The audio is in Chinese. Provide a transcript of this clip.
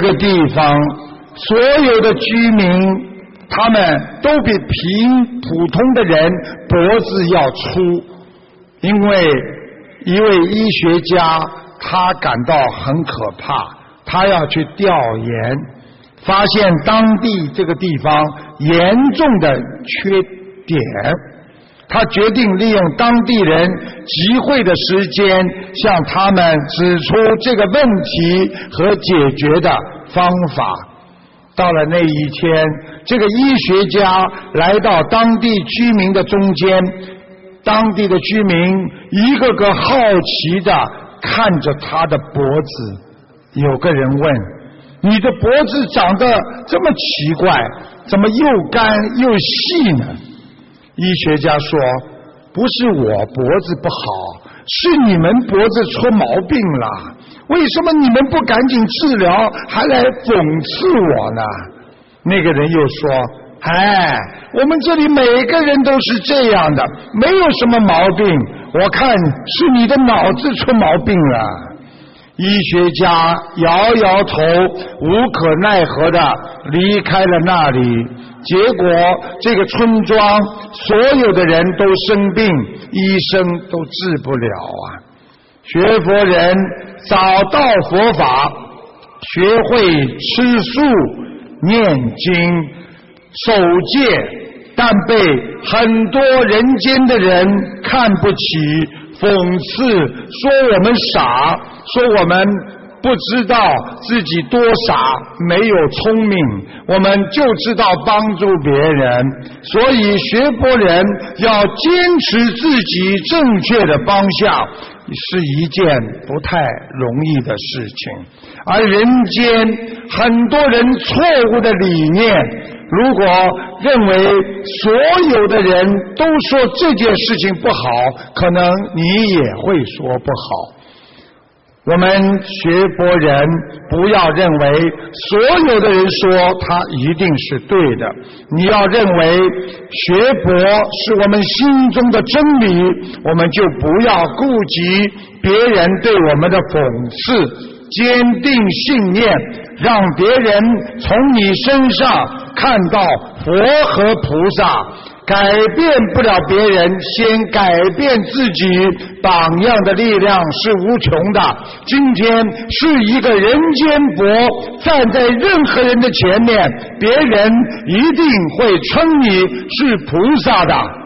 个地方所有的居民，他们都比普通的人脖子要粗，因为一位医学家他感到很可怕，他要去调研，发现当地这个地方严重的缺点，他决定利用当地人集会的时间，向他们指出这个问题和解决的方法。到了那一天，这个医学家来到当地居民的中间，当地的居民一个个好奇地看着他的脖子。有个人问：你的脖子长得这么奇怪，怎么又干又细呢？医学家说：不是我脖子不好，是你们脖子出毛病了。为什么你们不赶紧治疗，还来讽刺我呢？那个人又说：我们这里每个人都是这样的，没有什么毛病，我看是你的脑子出毛病了。医学家摇摇头，无可奈何地离开了那里。结果这个村庄所有的人都生病，医生都治不了啊。学佛人找到佛法，学会吃素、念经、守戒，但被很多人间的人看不起、讽刺，说我们傻，说我们不知道自己多傻，没有聪明，我们就知道帮助别人。所以学佛人要坚持自己正确的方向，是一件不太容易的事情。而人间很多人错误的理念，如果认为所有的人都说这件事情不好，可能你也会说不好。我们学佛人不要认为所有的人说他一定是对的，你要认为学佛是我们心中的真理，我们就不要顾及别人对我们的讽刺，坚定信念，让别人从你身上看到佛和菩萨。改变不了别人，先改变自己，榜样的力量是无穷的。今天是一个人间佛站在任何人的前面，别人一定会称你是菩萨的。